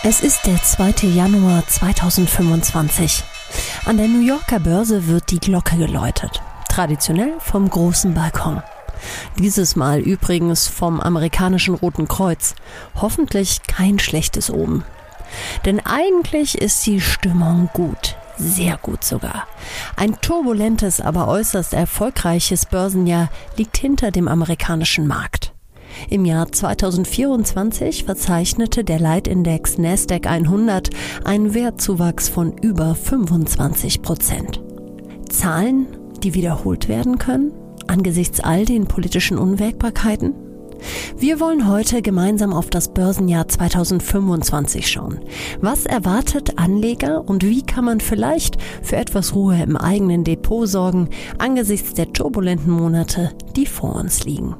Es ist der 2. Januar 2025. An der New Yorker Börse wird die Glocke geläutet. Traditionell vom großen Balkon. Dieses Mal übrigens vom amerikanischen Roten Kreuz. Hoffentlich kein schlechtes Omen. Denn eigentlich ist die Stimmung gut. Sehr gut sogar. Ein turbulentes, aber äußerst erfolgreiches Börsenjahr liegt hinter dem amerikanischen Markt. Im Jahr 2024 verzeichnete der Leitindex Nasdaq 100 einen Wertzuwachs von über 25%. Zahlen, die wiederholt werden können, angesichts all den politischen Unwägbarkeiten? Wir wollen heute gemeinsam auf das Börsenjahr 2025 schauen. Was erwartet Anleger und wie kann man vielleicht für etwas Ruhe im eigenen Depot sorgen, angesichts der turbulenten Monate, die vor uns liegen?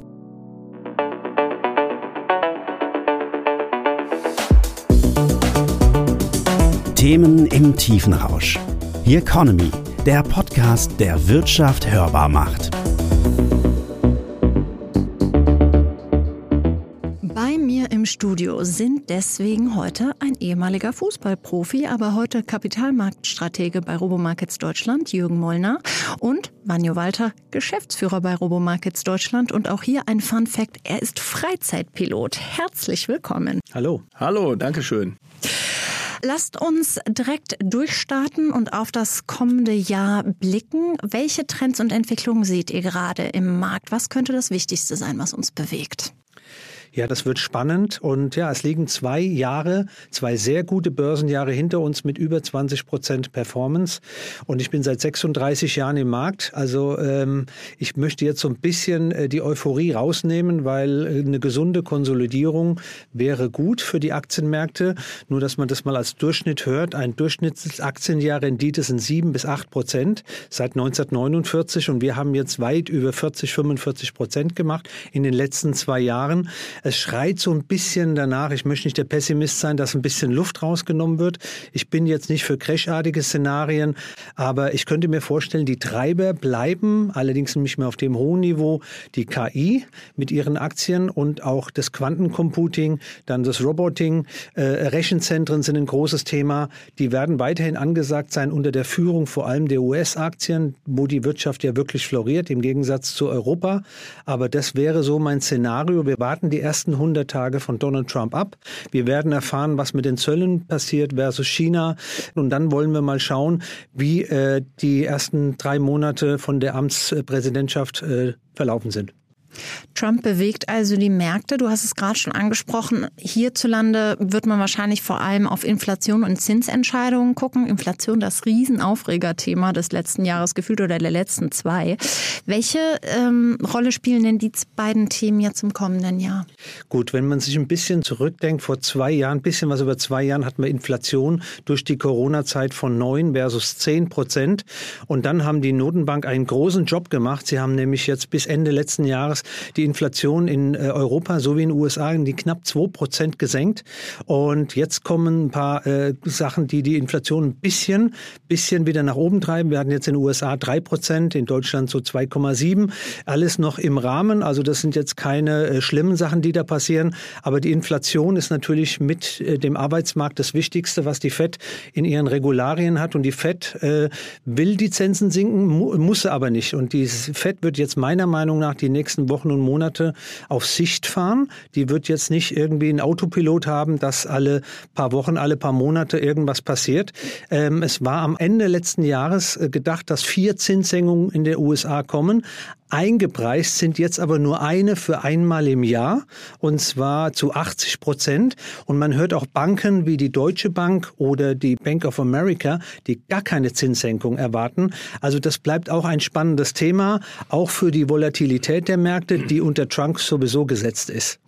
Themen im Tiefenrausch. The Economy, der Podcast, der Wirtschaft hörbar macht. Bei mir im Studio sind deswegen heute ein ehemaliger Fußballprofi, aber heute Kapitalmarktstratege bei Robomarkets Deutschland, Jürgen Mollner, und Vanjo Walter, Geschäftsführer bei Robomarkets Deutschland. Und auch hier ein Fun Fact, er ist Freizeitpilot. Herzlich willkommen. Hallo. Hallo, danke schön. Lasst uns direkt durchstarten und auf das kommende Jahr blicken. Welche Trends und Entwicklungen seht ihr gerade im Markt? Was könnte das Wichtigste sein, was uns bewegt? Ja, das wird spannend und ja, es liegen 2 Jahre, 2 sehr gute Börsenjahre hinter uns mit über 20% Performance und ich bin seit 36 Jahren im Markt, also ich möchte jetzt so ein bisschen die Euphorie rausnehmen, weil eine gesunde Konsolidierung wäre gut für die Aktienmärkte, nur dass man das mal als Durchschnitt hört, ein Durchschnittsaktienjahrrendite sind 7-8% seit 1949 und wir haben jetzt weit über 40-45% gemacht in den letzten 2 Jahren. Es schreit so ein bisschen danach, ich möchte nicht der Pessimist sein, dass ein bisschen Luft rausgenommen wird. Ich bin jetzt nicht für crashartige Szenarien, aber ich könnte mir vorstellen, die Treiber bleiben, allerdings nicht mehr auf dem hohen Niveau, die KI mit ihren Aktien und auch das Quantencomputing, dann das Roboting, Rechenzentren sind ein großes Thema. Die werden weiterhin angesagt sein unter der Führung vor allem der US-Aktien, wo die Wirtschaft ja wirklich floriert, im Gegensatz zu Europa. Aber das wäre so mein Szenario. Wir warten die ersten 100 Tage von Donald Trump ab. Wir werden erfahren, was mit den Zöllen passiert versus China. Und dann wollen wir mal schauen, wie die ersten 3 Monate von der Amtspräsidentschaft verlaufen sind. Trump bewegt also die Märkte. Du hast es gerade schon angesprochen. Hierzulande wird man wahrscheinlich vor allem auf Inflation und Zinsentscheidungen gucken. Inflation, das Riesenaufregerthema des letzten Jahres gefühlt oder der letzten 2. Welche Rolle spielen denn die beiden Themen jetzt im kommenden Jahr? Gut, wenn man sich ein bisschen zurückdenkt, vor 2 Jahren, ein bisschen was über 2 Jahren hatten wir Inflation durch die Corona-Zeit von 9 versus 10%. Und dann haben die Notenbank einen großen Job gemacht. Sie haben nämlich jetzt bis Ende letzten Jahres die Inflation in Europa sowie in den USA in die knapp 2% gesenkt. Und jetzt kommen ein paar Sachen, die die Inflation ein bisschen wieder nach oben treiben. Wir hatten jetzt in den USA 3%, in Deutschland so 2,7%. Alles noch im Rahmen. Also das sind jetzt keine schlimmen Sachen, die da passieren. Aber die Inflation ist natürlich mit dem Arbeitsmarkt das Wichtigste, was die FED in ihren Regularien hat. Und die FED will die Zinsen sinken, muss sie aber nicht. Und die FED wird jetzt meiner Meinung nach die nächsten Wochen und Monate auf Sicht fahren. Die wird jetzt nicht irgendwie einen Autopilot haben, dass alle paar Wochen, alle paar Monate irgendwas passiert. Es war am Ende letzten Jahres gedacht, dass 4 Zinssenkungen in den USA kommen. Eingepreist sind jetzt aber nur eine für einmal im Jahr und zwar zu 80%. Und man hört auch Banken wie die Deutsche Bank oder die Bank of America, die gar keine Zinssenkung erwarten. Also das bleibt auch ein spannendes Thema, auch für die Volatilität der Märkte, die unter Trump sowieso gesetzt ist.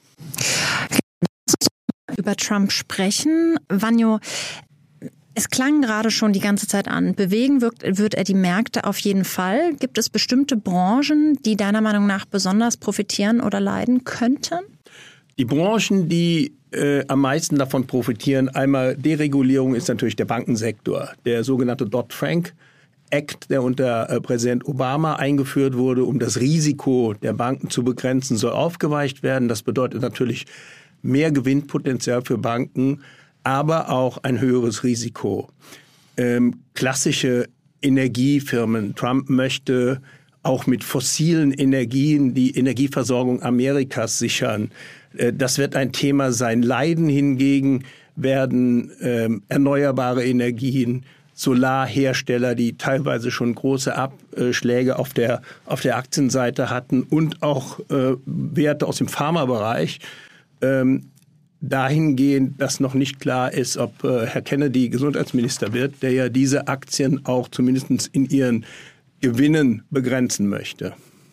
Über Trump sprechen. Vanjo, es klang gerade schon die ganze Zeit an. Bewegen wird er die Märkte auf jeden Fall. Gibt es bestimmte Branchen, die deiner Meinung nach besonders profitieren oder leiden könnten? Die Branchen, die am meisten davon profitieren, einmal Deregulierung, ist natürlich der Bankensektor. Der sogenannte Dodd-Frank Act, der unter Präsident Obama eingeführt wurde, um das Risiko der Banken zu begrenzen, soll aufgeweicht werden. Das bedeutet natürlich mehr Gewinnpotenzial für Banken. aber auch ein höheres Risiko. Klassische Energiefirmen. Trump möchte auch mit fossilen Energien die Energieversorgung Amerikas sichern. Das wird ein Thema sein. Leiden hingegen werden erneuerbare Energien, Solarhersteller, die teilweise schon große Abschläge auf der Aktienseite hatten und auch Werte aus dem Pharmabereich. Dahingehend, dass noch nicht klar ist, ob Herr Kennedy Gesundheitsminister wird, der ja diese Aktien auch zumindest in ihren Gewinnen begrenzen möchte.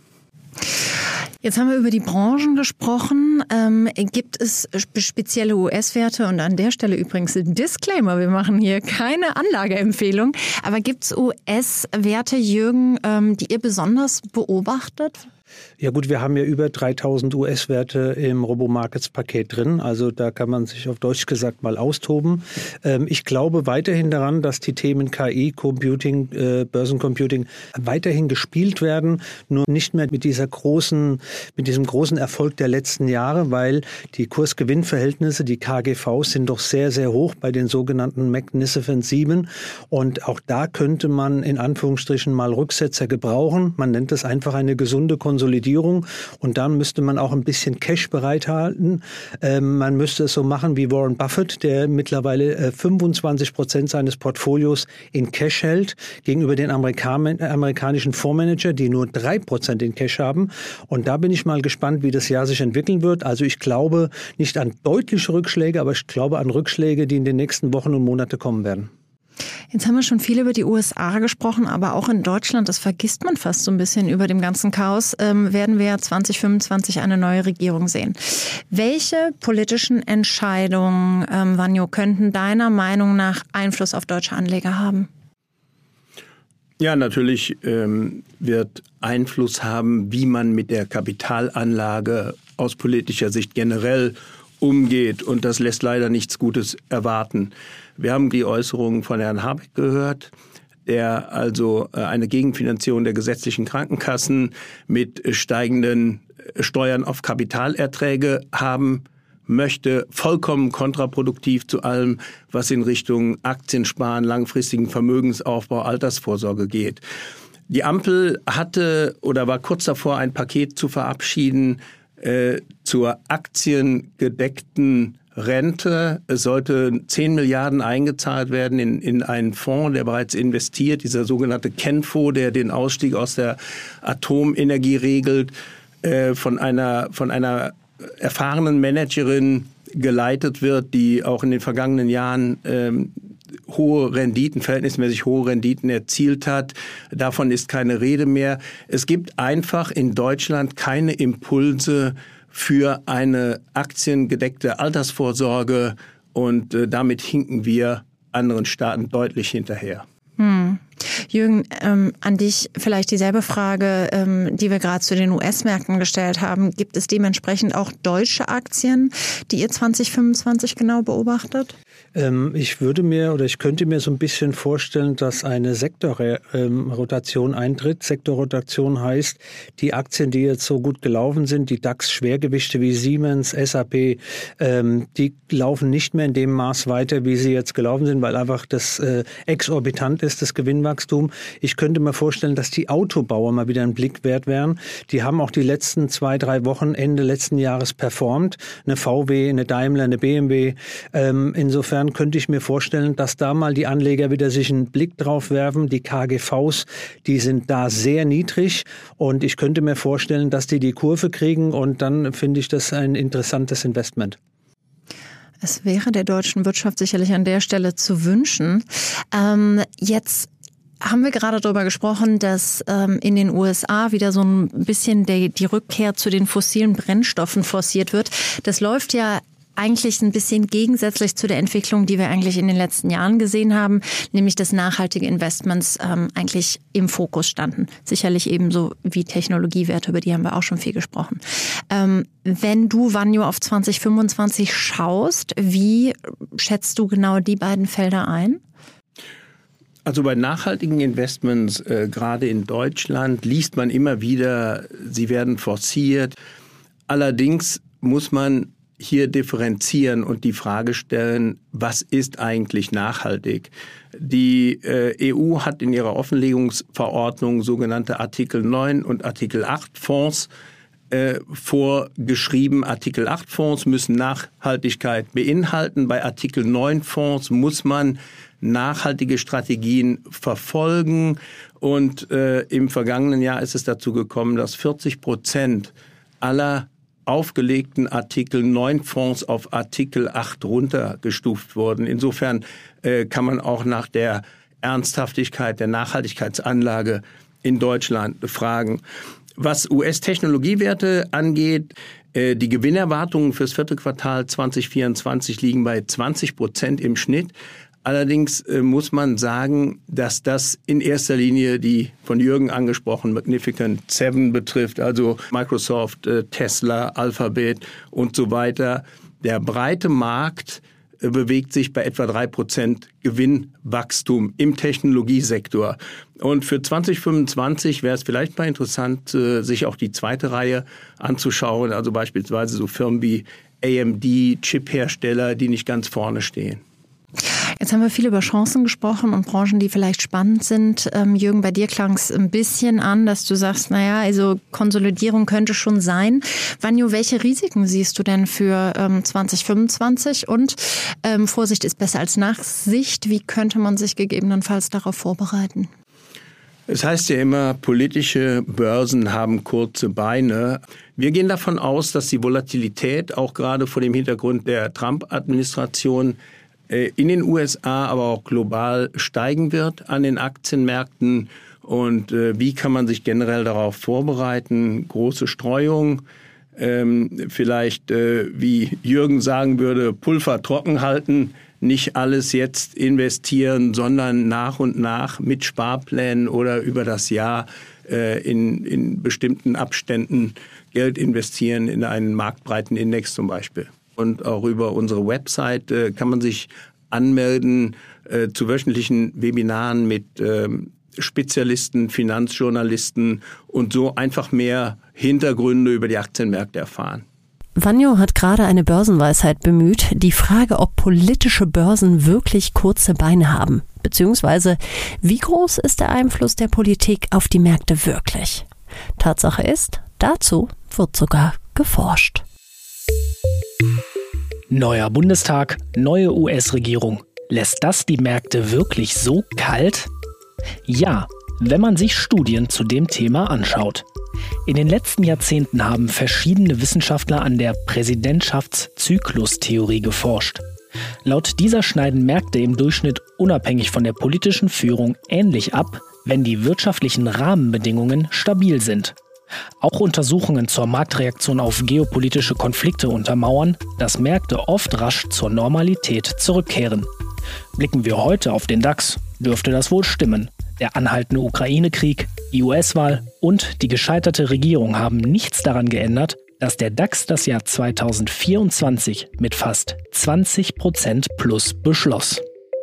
Jetzt haben wir über die Branchen gesprochen. Gibt es spezielle US-Werte? Und an der Stelle übrigens ein Disclaimer, wir machen hier keine Anlageempfehlung. Aber gibt es US-Werte, Jürgen, die ihr besonders beobachtet? Ja gut, wir haben ja über 3000 US-Werte im Robo-Markets-Paket drin. Also da kann man sich auf Deutsch gesagt mal austoben. Ich glaube weiterhin daran, dass die Themen KI, Computing, Börsencomputing weiterhin gespielt werden. Nur nicht mehr mit diesem großen Erfolg der letzten Jahre, weil die Kurs-Gewinn-Verhältnisse, die KGVs, sind doch sehr, sehr hoch bei den sogenannten Magnificent 7. Und auch da könnte man in Anführungsstrichen mal Rücksetzer gebrauchen. Man nennt das einfach eine gesunde Konsolidierung und dann müsste man auch ein bisschen Cash bereithalten. Man müsste es so machen wie Warren Buffett, der mittlerweile 25% seines Portfolios in Cash hält, gegenüber den amerikanischen Fondsmanager, die nur 3% in Cash haben. Und da bin ich mal gespannt, wie das Jahr sich entwickeln wird. Also ich glaube nicht an deutliche Rückschläge, aber ich glaube an Rückschläge, die in den nächsten Wochen und Monaten kommen werden. Jetzt haben wir schon viel über die USA gesprochen, aber auch in Deutschland, das vergisst man fast so ein bisschen über dem ganzen Chaos, werden wir 2025 eine neue Regierung sehen. Welche politischen Entscheidungen, Vanyo, könnten deiner Meinung nach Einfluss auf deutsche Anleger haben? Ja, natürlich wird Einfluss haben, wie man mit der Kapitalanlage aus politischer Sicht generell umgeht. Und das lässt leider nichts Gutes erwarten. Wir haben die Äußerungen von Herrn Habeck gehört, der also eine Gegenfinanzierung der gesetzlichen Krankenkassen mit steigenden Steuern auf Kapitalerträge haben möchte. Vollkommen kontraproduktiv zu allem, was in Richtung Aktiensparen, langfristigen Vermögensaufbau, Altersvorsorge geht. Die Ampel hatte oder war kurz davor, ein Paket zu verabschieden zur aktiengedeckten Rente. Es sollte 10 Milliarden eingezahlt werden in einen Fonds, der bereits investiert, dieser sogenannte Kenfo, der den Ausstieg aus der Atomenergie regelt, von einer erfahrenen Managerin geleitet wird, die auch in den vergangenen Jahren verhältnismäßig hohe Renditen erzielt hat. Davon ist keine Rede mehr. Es gibt einfach in Deutschland keine Impulse für eine aktiengedeckte Altersvorsorge und damit hinken wir anderen Staaten deutlich hinterher. Jürgen, an dich vielleicht dieselbe Frage, die wir gerade zu den US-Märkten gestellt haben. Gibt es dementsprechend auch deutsche Aktien, die ihr 2025 genau beobachtet? Ich könnte mir so ein bisschen vorstellen, dass eine Sektorrotation eintritt. Sektorrotation heißt, die Aktien, die jetzt so gut gelaufen sind, die DAX-Schwergewichte wie Siemens, SAP, die laufen nicht mehr in dem Maß weiter, wie sie jetzt gelaufen sind, weil einfach das exorbitant ist, das Gewinnwachstum. Ich könnte mir vorstellen, dass die Autobauer mal wieder einen Blick wert wären. Die haben auch die letzten 2-3 Wochen Ende letzten Jahres performt. Eine VW, eine Daimler, eine BMW. Insofern könnte ich mir vorstellen, dass da mal die Anleger wieder sich einen Blick drauf werfen. Die KGVs, die sind da sehr niedrig und ich könnte mir vorstellen, dass die Kurve kriegen und dann finde ich das ein interessantes Investment. Es wäre der deutschen Wirtschaft sicherlich an der Stelle zu wünschen. Jetzt haben wir gerade darüber gesprochen, dass in den USA wieder so ein bisschen die Rückkehr zu den fossilen Brennstoffen forciert wird. Das läuft ja eigentlich ein bisschen gegensätzlich zu der Entwicklung, die wir eigentlich in den letzten Jahren gesehen haben, nämlich dass nachhaltige Investments eigentlich im Fokus standen. Sicherlich ebenso wie Technologiewerte, über die haben wir auch schon viel gesprochen. Wenn du, Vanyo, auf 2025 schaust, wie schätzt du genau die beiden Felder ein? Also bei nachhaltigen Investments, gerade in Deutschland, liest man immer wieder, sie werden forciert. Allerdings muss man hier differenzieren und die Frage stellen, was ist eigentlich nachhaltig? Die EU hat in ihrer Offenlegungsverordnung sogenannte Artikel 9 und Artikel 8 Fonds vorgeschrieben. Artikel 8 Fonds müssen Nachhaltigkeit beinhalten. Bei Artikel 9 Fonds muss man nachhaltige Strategien verfolgen. Und im vergangenen Jahr ist es dazu gekommen, dass 40% aller aufgelegten Artikel 9 Fonds auf Artikel 8 runtergestuft wurden. Insofern kann man auch nach der Ernsthaftigkeit der Nachhaltigkeitsanlage in Deutschland fragen. Was US-Technologiewerte angeht, die Gewinnerwartungen fürs vierte Quartal 2024 liegen bei 20% im Schnitt. Allerdings muss man sagen, dass das in erster Linie die von Jürgen angesprochenen Magnificent Seven betrifft, also Microsoft, Tesla, Alphabet und so weiter. Der breite Markt bewegt sich bei etwa 3% Gewinnwachstum im Technologiesektor. Und für 2025 wäre es vielleicht mal interessant, sich auch die zweite Reihe anzuschauen, also beispielsweise so Firmen wie AMD, Chiphersteller, die nicht ganz vorne stehen. Jetzt haben wir viel über Chancen gesprochen und Branchen, die vielleicht spannend sind. Jürgen, bei dir klang es ein bisschen an, dass du sagst, naja, also Konsolidierung könnte schon sein. Vanyo, welche Risiken siehst du denn für 2025? Und Vorsicht ist besser als Nachsicht. Wie könnte man sich gegebenenfalls darauf vorbereiten? Es heißt ja immer, politische Börsen haben kurze Beine. Wir gehen davon aus, dass die Volatilität auch gerade vor dem Hintergrund der Trump-Administration in den USA, aber auch global steigen wird an den Aktienmärkten. Und wie kann man sich generell darauf vorbereiten? Große Streuung, vielleicht, wie Jürgen sagen würde, Pulver trocken halten, nicht alles jetzt investieren, sondern nach und nach mit Sparplänen oder über das Jahr in bestimmten Abständen Geld investieren in einen marktbreiten Index zum Beispiel. Und auch über unsere Website kann man sich anmelden zu wöchentlichen Webinaren mit Spezialisten, Finanzjournalisten und so einfach mehr Hintergründe über die Aktienmärkte erfahren. Vanyo hat gerade eine Börsenweisheit bemüht, die Frage, ob politische Börsen wirklich kurze Beine haben, beziehungsweise wie groß ist der Einfluss der Politik auf die Märkte wirklich? Tatsache ist, dazu wird sogar geforscht. Neuer Bundestag, neue US-Regierung. Lässt das die Märkte wirklich so kalt? Ja, wenn man sich Studien zu dem Thema anschaut. In den letzten Jahrzehnten haben verschiedene Wissenschaftler an der Präsidentschaftszyklustheorie geforscht. Laut dieser schneiden Märkte im Durchschnitt unabhängig von der politischen Führung ähnlich ab, wenn die wirtschaftlichen Rahmenbedingungen stabil sind. Auch Untersuchungen zur Marktreaktion auf geopolitische Konflikte untermauern, dass Märkte oft rasch zur Normalität zurückkehren. Blicken wir heute auf den DAX, dürfte das wohl stimmen. Der anhaltende Ukraine-Krieg, die US-Wahl und die gescheiterte Regierung haben nichts daran geändert, dass der DAX das Jahr 2024 mit fast 20% plus beschloss.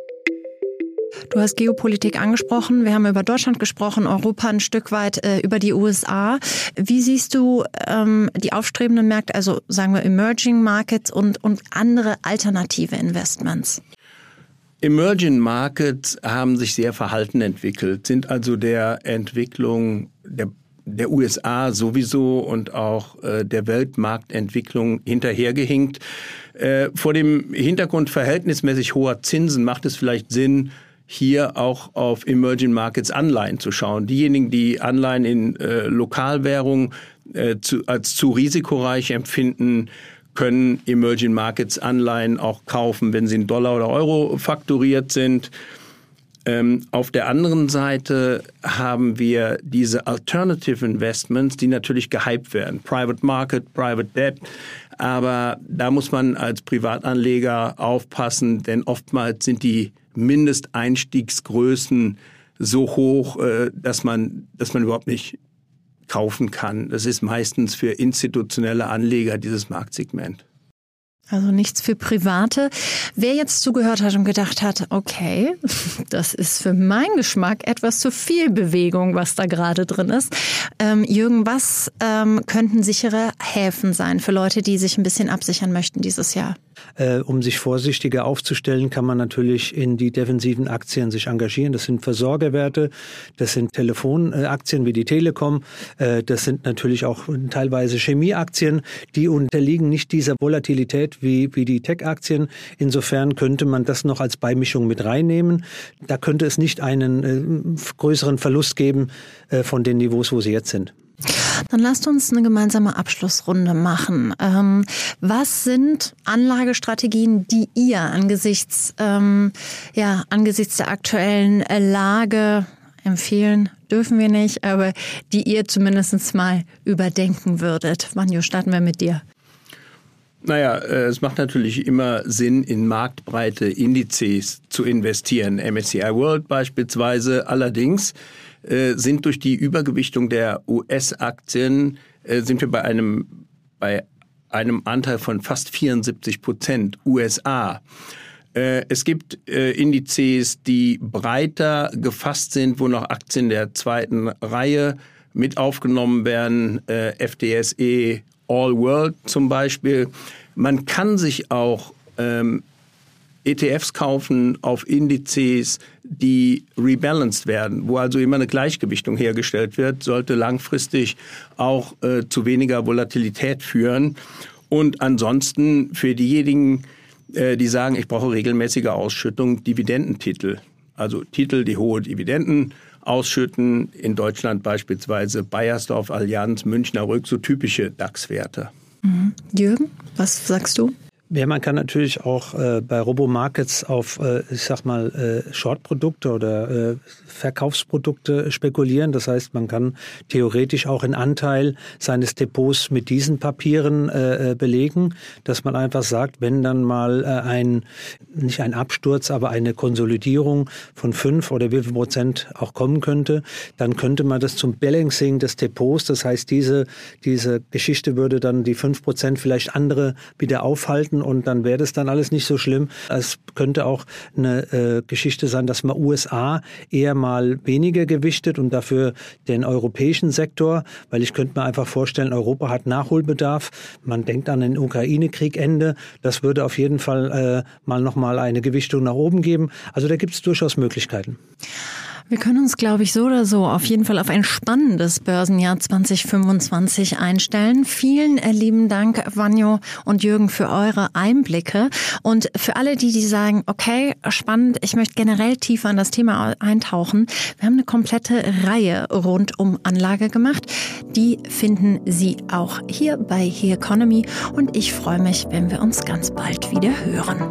Du hast Geopolitik angesprochen, wir haben über Deutschland gesprochen, Europa ein Stück weit, über die USA. Wie siehst du die aufstrebenden Märkte, also sagen wir Emerging Markets und andere alternative Investments? Emerging Markets haben sich sehr verhalten entwickelt, sind also der Entwicklung der USA sowieso und auch der Weltmarktentwicklung hinterhergehinkt. Vor dem Hintergrund verhältnismäßig hoher Zinsen macht es vielleicht Sinn, hier auch auf Emerging Markets Anleihen zu schauen. Diejenigen, die Anleihen in Lokalwährung als zu risikoreich empfinden, können Emerging Markets Anleihen auch kaufen, wenn sie in Dollar oder Euro fakturiert sind. Auf der anderen Seite haben wir diese Alternative Investments, die natürlich gehypt werden. Private Market, Private Debt. Aber da muss man als Privatanleger aufpassen, denn oftmals sind die Mindesteinstiegsgrößen so hoch, dass man überhaupt nicht kaufen kann. Das ist meistens für institutionelle Anleger dieses Marktsegment. Also nichts für Private. Wer jetzt zugehört hat und gedacht hat, okay, das ist für meinen Geschmack etwas zu viel Bewegung, was da gerade drin ist. Jürgen, was könnten sichere Häfen sein für Leute, die sich ein bisschen absichern möchten dieses Jahr? Um sich vorsichtiger aufzustellen, kann man natürlich in die defensiven Aktien sich engagieren. Das sind Versorgerwerte, das sind Telefonaktien wie die Telekom, das sind natürlich auch teilweise Chemieaktien, die unterliegen nicht dieser Volatilität wie die Tech-Aktien. Insofern könnte man das noch als Beimischung mit reinnehmen. Da könnte es nicht einen größeren Verlust geben von den Niveaus, wo sie jetzt sind. Dann lasst uns eine gemeinsame Abschlussrunde machen. Was sind Anlagestrategien, die ihr angesichts der aktuellen Lage empfehlen, dürfen wir nicht, aber die ihr zumindest mal überdenken würdet? Vanjo, starten wir mit dir. Naja, es macht natürlich immer Sinn, in marktbreite Indizes zu investieren. MSCI World beispielsweise. Allerdings sind durch die Übergewichtung der US-Aktien sind wir bei einem Anteil von fast 74% USA. Es gibt Indizes, die breiter gefasst sind, wo noch Aktien der zweiten Reihe mit aufgenommen werden, FTSE All World zum Beispiel. Man kann sich auch ETFs kaufen auf Indizes, die rebalanced werden, wo also immer eine Gleichgewichtung hergestellt wird, sollte langfristig auch zu weniger Volatilität führen. Und ansonsten für diejenigen, die sagen, ich brauche regelmäßige Ausschüttung, Dividendentitel. Also Titel, die hohe Dividenden ausschütten, in Deutschland beispielsweise Bayersdorf, Allianz, Münchner Rück, so typische DAX-Werte. Jürgen, was sagst du? Ja, man kann natürlich auch bei Robomarkets auf, Short-Produkte oder Verkaufsprodukte spekulieren. Das heißt, man kann theoretisch auch einen Anteil seines Depots mit diesen Papieren belegen, dass man einfach sagt, wenn dann mal nicht ein Absturz, aber eine Konsolidierung von 5 oder wie viel Prozent auch kommen könnte, dann könnte man das zum Balancing des Depots, das heißt, diese Geschichte würde dann die 5% vielleicht andere wieder aufhalten und dann wäre das dann alles nicht so schlimm. Es könnte auch eine Geschichte sein, dass man USA eher mal weniger gewichtet und dafür den europäischen Sektor, weil ich könnte mir einfach vorstellen, Europa hat Nachholbedarf. Man denkt an den Ukraine-Krieg-Ende. Das würde auf jeden Fall mal nochmal eine Gewichtung nach oben geben. Also da gibt es durchaus Möglichkeiten. Wir können uns, glaube ich, so oder so auf jeden Fall auf ein spannendes Börsenjahr 2025 einstellen. Vielen lieben Dank, Vanjo und Jürgen, für eure Einblicke. Und für alle, die sagen, okay, spannend, ich möchte generell tiefer in das Thema eintauchen. Wir haben eine komplette Reihe rund um Anlage gemacht. Die finden Sie auch hier bei Here Economy. Und ich freue mich, wenn wir uns ganz bald wieder hören.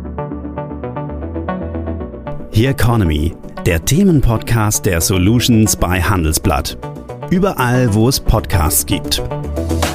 Here Economy, der Themenpodcast der Solutions bei Handelsblatt. Überall, wo es Podcasts gibt.